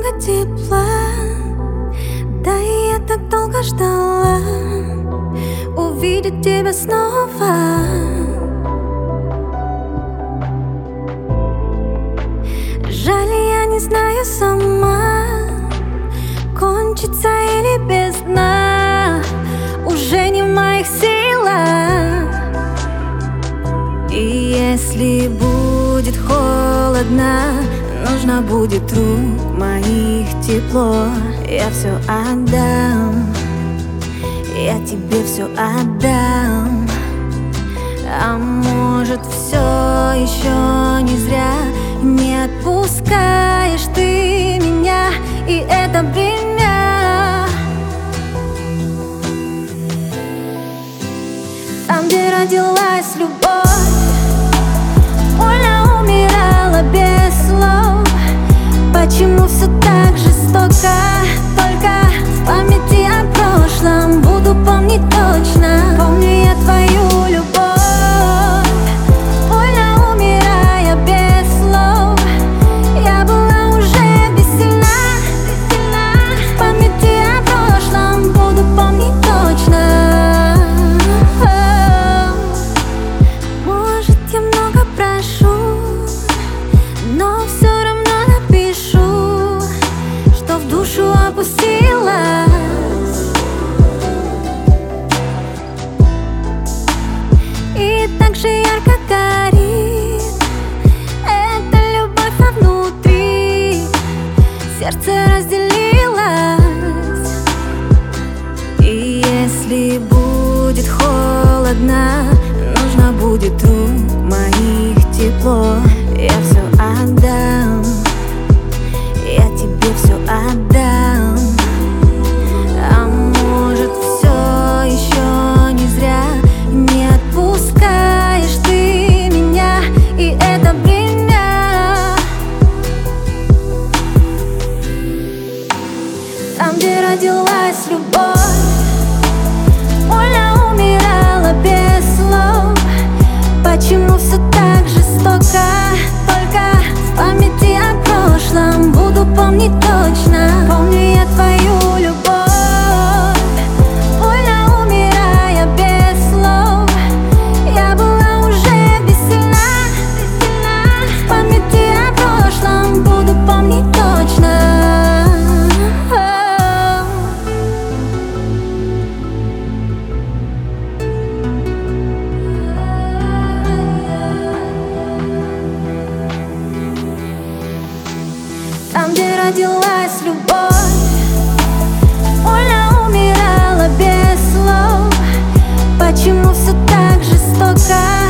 много тепла, да и я так долго ждала увидеть тебя снова. Жаль, я не знаю сама, кончится или без дна, уже не в моих силах. И если будет холодно, нужно будет рук моих тепло, я все отдам, я тебе все отдам. А может, все еще не зря, не отпускаешь ты меня, и это бремя. Там, где родилась любовь, больно умирала без слов. Почему все так жестоко? Только в памяти о прошлом буду помнить точно. Помню я твою любовь, больно умирая без слов. Я была уже бессильна. В памяти о прошлом буду помнить точно. Может, я много прошу, но все равно напишу, что в душу опустилась. И так же ярко горит эта любовь вовнутри, сердце разделилось. И если будет холодно, нужно будет рук моих тепло, я все отдам, я тебе все отдам. А может, все еще не зря, не отпускаешь ты меня, и это бремя. Там, где родилась любовь, больно умирала без слов. Почему все так жестоко? Только в памяти о прошлом буду помнить точно. Помню я твою любовь, больно умирая без слов. Я была уже бессильна. В памяти о прошлом буду помнить точно. Там, где родилась любовь, больно умирала без слов. Почему все так жестоко?